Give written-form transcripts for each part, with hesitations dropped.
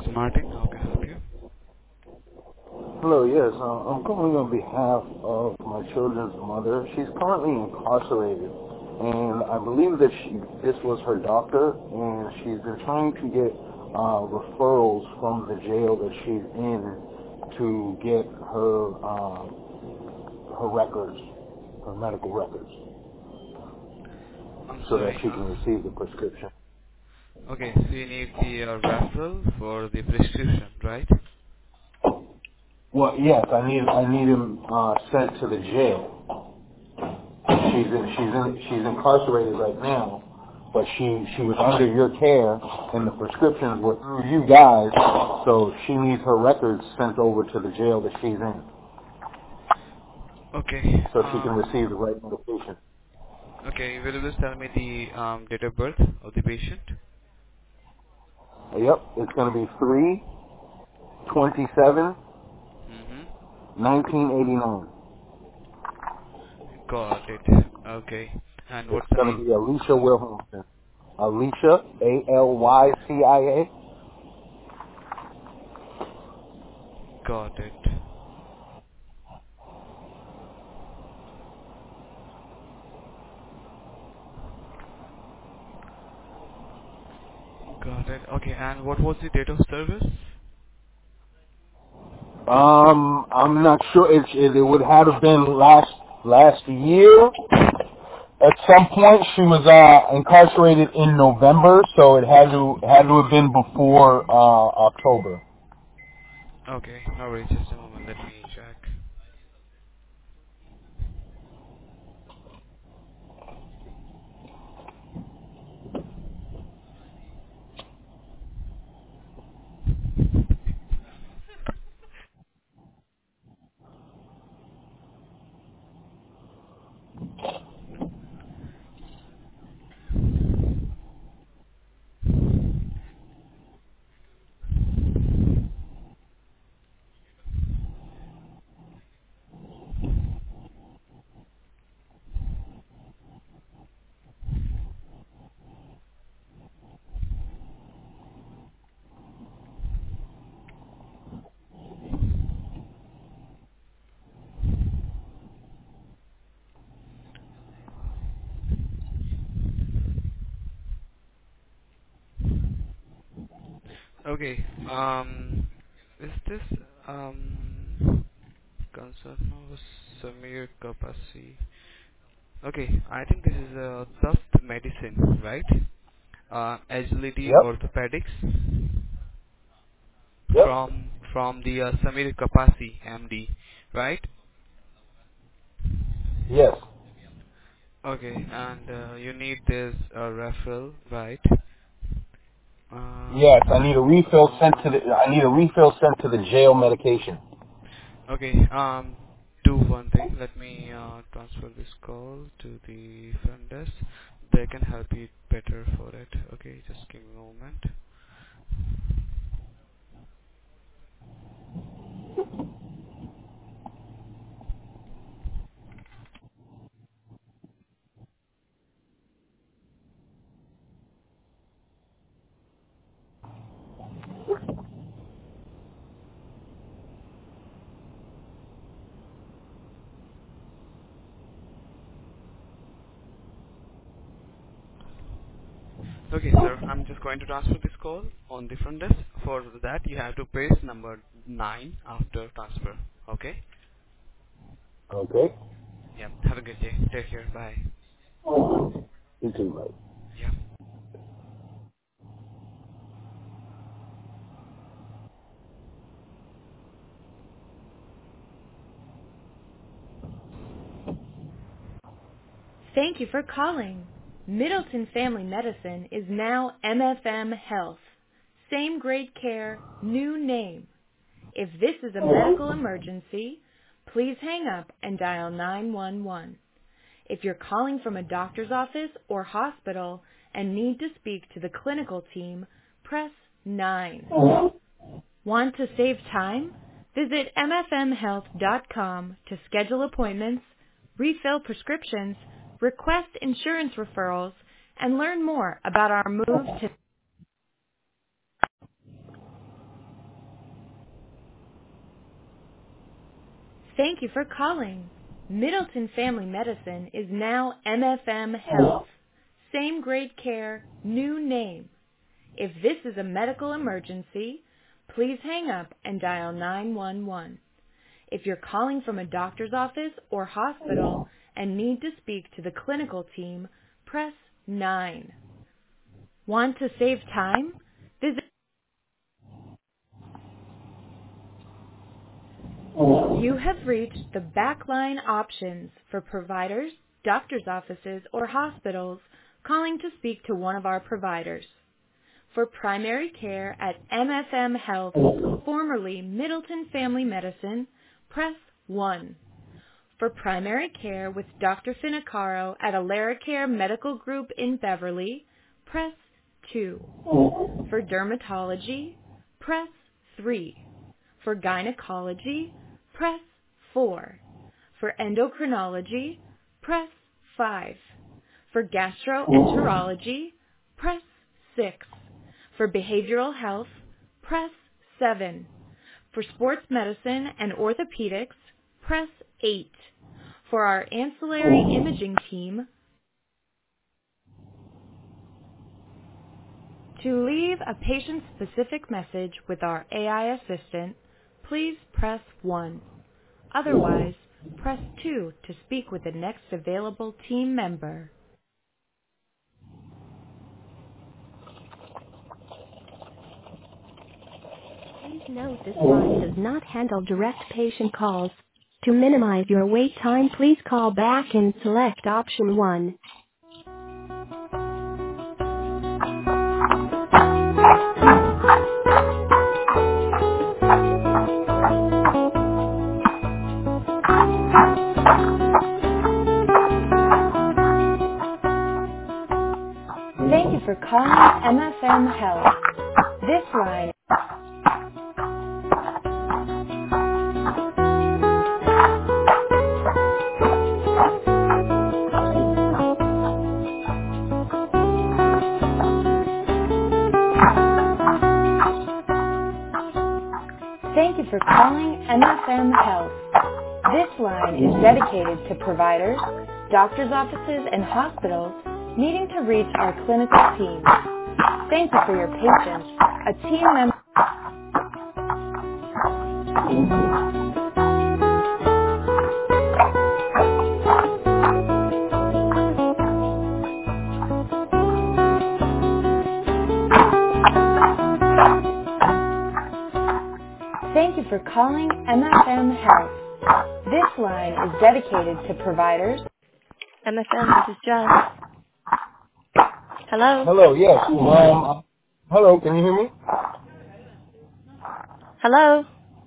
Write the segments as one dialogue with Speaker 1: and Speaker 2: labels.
Speaker 1: Martin. How can I help you?
Speaker 2: Hello, yes. I'm calling on behalf of my children's mother. She's currently incarcerated, and I believe that this was her doctor, and she's been trying to get referrals from the jail that she's in to get her records, her medical records,
Speaker 1: I'm
Speaker 2: so that
Speaker 1: sorry.
Speaker 2: she can receive the prescription.
Speaker 1: Okay, so you need the referral for the prescription, right?
Speaker 2: Well, yes, I need him sent to the jail. She's incarcerated right now, but she was under your care, and the prescriptions were through you guys, so she needs her records sent over to the jail that she's in,
Speaker 1: Okay.
Speaker 2: so she can receive the right medication.
Speaker 1: Okay. Will you just tell me the date of birth of the patient?
Speaker 2: Yep, it's going to be 3/27/1989.
Speaker 1: Mm-hmm. Got it. Okay. And
Speaker 2: It's
Speaker 1: what's the
Speaker 2: going to
Speaker 1: name?
Speaker 2: be Alicia Wilhelmsen. Alicia, Alycia.
Speaker 1: Got it. Got it. Okay. And what was the date of service?
Speaker 2: I'm not sure. It would have been last year. At some point, she was incarcerated in November, so it had to have been before October.
Speaker 1: Okay. No worries. Just a moment. Let me check. Okay. Is this Concerno Samir Kapasi? Okay, I think this is a Tuft Medicine, right? Agility
Speaker 2: Yep.
Speaker 1: Orthopedics
Speaker 2: Yep.
Speaker 1: from the Samir Kapasi, MD, right?
Speaker 2: Yes.
Speaker 1: Okay, and you need this referral, right?
Speaker 2: Yes. I
Speaker 1: Um,
Speaker 2: need a refill sent to the jail medication.
Speaker 1: okay, do one thing. Let me transfer this call to the front desk. They can help you better for it. Okay, just give me a moment. Okay, sir. I'm just going to transfer this call on the front desk. For that, you have to press number 9 after transfer. Okay?
Speaker 2: Okay.
Speaker 1: Yeah. Have a good day. Take care. Bye.
Speaker 2: You too, right?
Speaker 1: Yeah.
Speaker 3: Thank you for calling. Middleton Family Medicine is now MFM Health. Same great care, new name. If this is a medical emergency, please hang up and dial 911. If you're calling from a doctor's office or hospital and need to speak to the clinical team, press 9. Want to save time? Visit mfmhealth.com to schedule appointments, refill prescriptions, request insurance referrals, and learn more about our move to Thank you for calling. Middleton Family Medicine is now MFM Health. Same grade care, new name. If this is a medical emergency, please hang up and dial 911. If you're calling from a doctor's office or hospital and need to speak to the clinical team, press 9. Want to save time? Visit. You have reached the backline options for providers, doctor's offices, or hospitals calling to speak to one of our providers. For primary care at MFM Health, formerly Middleton Family Medicine, press 1. For primary care with Dr. Finacaro at AleraCare Medical Group in Beverly, press 2. For dermatology, press 3. For gynecology, press 4. For endocrinology, press 5. For gastroenterology, press 6. For behavioral health, press 7. For sports medicine and orthopedics, press 8. For our ancillary imaging team, to leave a patient-specific message with our AI assistant, please press 1. Otherwise, press 2 to speak with the next available team member. Please note this line does not handle direct patient calls. To minimize your wait time, please call back and select option 1. Thank you for calling MFM Health. This line. Thank you for calling MFM Health. This line is dedicated to providers, doctors' offices, and hospitals needing to reach our clinical team. Thank you for your patience. A team member. Thank you for calling MFM Health. This line is dedicated to providers. MFM, this is Jess. Hello?
Speaker 2: Hello, yes. Hello, can you hear me?
Speaker 3: Hello?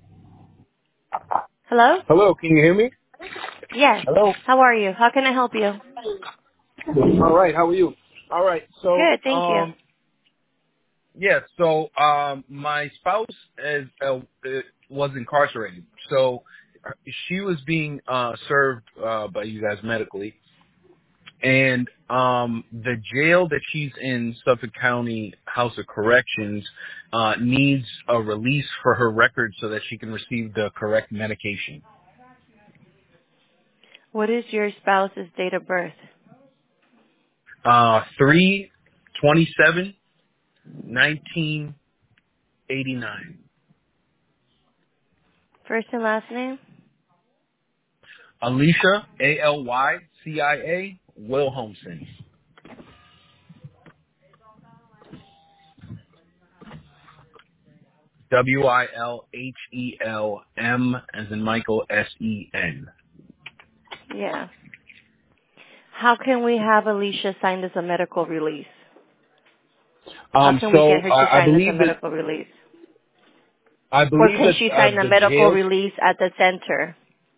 Speaker 3: Hello?
Speaker 2: Hello, can you hear me?
Speaker 3: Yes.
Speaker 2: Hello?
Speaker 3: How are you? How can I help you?
Speaker 2: All right, how are you? All right, so,
Speaker 3: Good, thank you.
Speaker 2: my spouse was incarcerated. So she was being served by you guys medically. And the jail that she's in, Suffolk County House of Corrections, needs a release for her record so that she can receive the correct medication.
Speaker 3: What is your spouse's date of birth?
Speaker 2: 3/27/1989.
Speaker 3: First and last name?
Speaker 2: Alicia, AlYcia, Wilhelmsen. WILHELM as in Michael, SEN.
Speaker 3: Yeah. How can we have Alicia signed as a medical release? How can we get her to
Speaker 2: I
Speaker 3: sign as a
Speaker 2: believe
Speaker 3: medical release?
Speaker 2: I
Speaker 3: Or
Speaker 2: believe
Speaker 3: can
Speaker 2: that
Speaker 3: she sign a
Speaker 2: the
Speaker 3: medical
Speaker 2: jail,
Speaker 3: release at the center?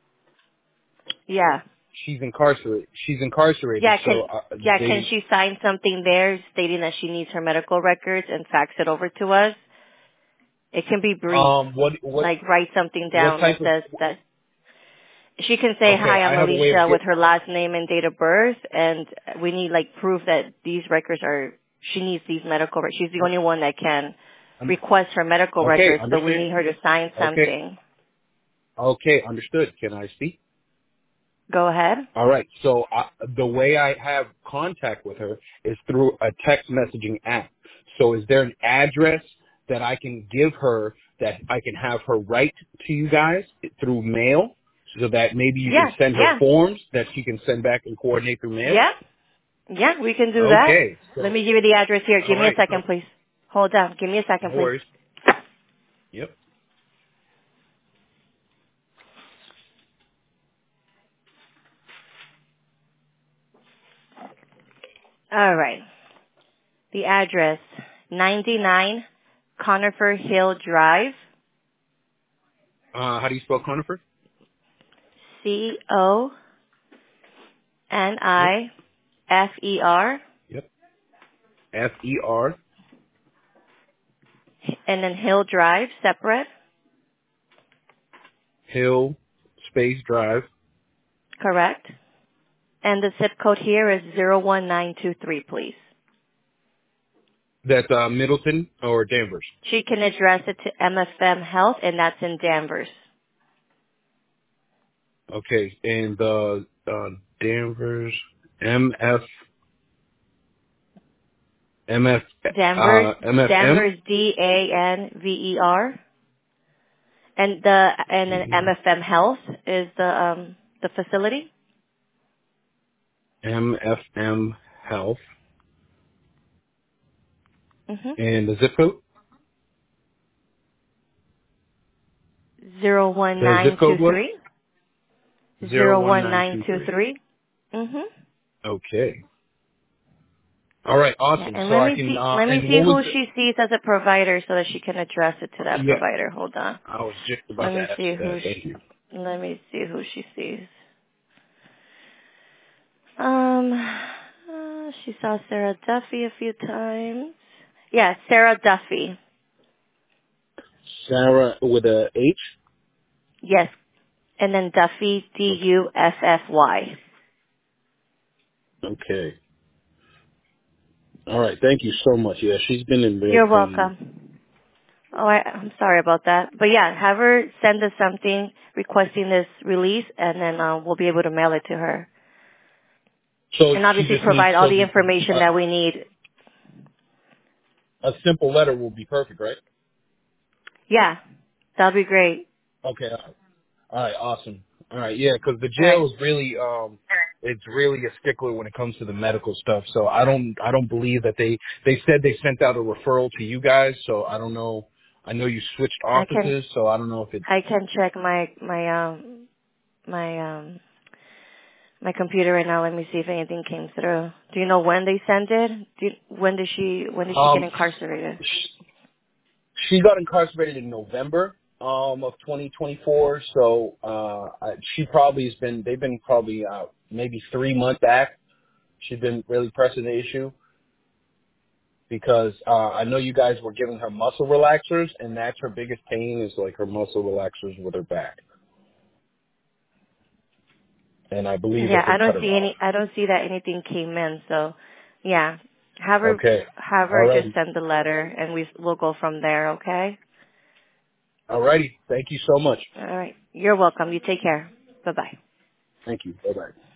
Speaker 3: Yeah.
Speaker 2: she's incarcerated.
Speaker 3: Yeah,
Speaker 2: So
Speaker 3: can she sign something there stating that she needs her medical records and fax it over to us? It can be brief.
Speaker 2: what
Speaker 3: Like write something
Speaker 2: what
Speaker 3: down that
Speaker 2: type of?
Speaker 3: says that she can say,
Speaker 2: Okay,
Speaker 3: hi,
Speaker 2: I
Speaker 3: I'm
Speaker 2: have a way
Speaker 3: Alicia
Speaker 2: of
Speaker 3: with her last name and date of birth, and we need like proof that these records are, she needs these medical records. She's the only one that can request her medical records, but we need her to sign something.
Speaker 2: Okay, understood. Can I speak?
Speaker 3: Go ahead.
Speaker 2: All right. So the way I have contact with her is through a text messaging app. So is there an address that I can give her that I can have her write to you guys through mail so that maybe you can
Speaker 3: Yeah,
Speaker 2: send her
Speaker 3: yeah,
Speaker 2: forms that she can send back and coordinate through mail?
Speaker 3: yeah, yeah. We can do that.
Speaker 2: Okay.
Speaker 3: Let
Speaker 2: So,
Speaker 3: me give you the address here.
Speaker 2: all
Speaker 3: Give me a
Speaker 2: right. So,
Speaker 3: second, please. Hold on. Give me a second,
Speaker 2: no
Speaker 3: please.
Speaker 2: worries. Yep.
Speaker 3: All right. The address, 99 Conifer Hill Drive,
Speaker 2: How do you spell Conifer? Yep.
Speaker 3: Conifer,
Speaker 2: Yep. F-E-R.
Speaker 3: and then Hill Drive, separate.
Speaker 2: Hill Space Drive.
Speaker 3: Correct. And the zip code here is 01923, please.
Speaker 2: That's Middleton or Danvers.
Speaker 3: She can address it to MFM Health, and that's in Danvers.
Speaker 2: Okay, and Danvers
Speaker 3: Danvers,
Speaker 2: MFM.
Speaker 3: Danvers, DANVER, and then MFM Health is the facility.
Speaker 2: MFM Health,
Speaker 3: Mhm.
Speaker 2: and the zip code. The zip code was
Speaker 3: 01923.
Speaker 2: 01923.
Speaker 3: 01923. Mhm.
Speaker 2: Okay. All right.
Speaker 3: Yeah,
Speaker 2: Awesome.
Speaker 3: and
Speaker 2: So I can.
Speaker 3: let me
Speaker 2: And
Speaker 3: see
Speaker 2: what was
Speaker 3: who she sees as a provider so that she can address it to that
Speaker 2: Yeah,
Speaker 3: provider. Hold on.
Speaker 2: I was just
Speaker 3: Let
Speaker 2: about to
Speaker 3: me
Speaker 2: ask
Speaker 3: see
Speaker 2: you that.
Speaker 3: who
Speaker 2: Thank you.
Speaker 3: let me see who she sees. She saw Sarah Duffy a few times. Yeah, Sarah Duffy.
Speaker 2: Sarah with a H.
Speaker 3: Yes, and then Duffy, Duffy.
Speaker 2: Okay. All right. Thank you so much. Yeah, she's been in real
Speaker 3: You're
Speaker 2: pain.
Speaker 3: welcome. Oh, I'm sorry about that. But yeah, have her send us something requesting this release, and then we'll be able to mail it to her.
Speaker 2: So
Speaker 3: And
Speaker 2: she
Speaker 3: obviously
Speaker 2: just needs
Speaker 3: provide all
Speaker 2: so
Speaker 3: the information that we need.
Speaker 2: a simple letter will be perfect, right?
Speaker 3: Yeah, that'll be great.
Speaker 2: Okay. All right. Awesome. All right. Yeah, because the
Speaker 3: All right.
Speaker 2: jail is really it's really a stickler when it comes to the medical stuff. So I don't believe that they said they sent out a referral to you guys. So I don't know. I know you switched
Speaker 3: I can
Speaker 2: offices, so I don't know if it.
Speaker 3: check my computer right now. Let me see if anything came through. Do you know when they sent it? When did she get
Speaker 2: Um,
Speaker 3: incarcerated?
Speaker 2: she got incarcerated in November of 2024. So she probably has been. They've been probably maybe 3 months back. She's been really pressing the issue because I know you guys were giving her muscle relaxers, and that's her biggest pain is like her muscle relaxers with her back. And I believe
Speaker 3: Yeah,
Speaker 2: that they cut her off.
Speaker 3: I don't see that anything came in. So, yeah,
Speaker 2: Okay.
Speaker 3: have
Speaker 2: All
Speaker 3: her just
Speaker 2: righty.
Speaker 3: send the letter, and we'll go from there. Okay.
Speaker 2: All righty. Thank you so much.
Speaker 3: All right. You're welcome. You take care. Bye bye.
Speaker 2: Thank you. Bye-bye.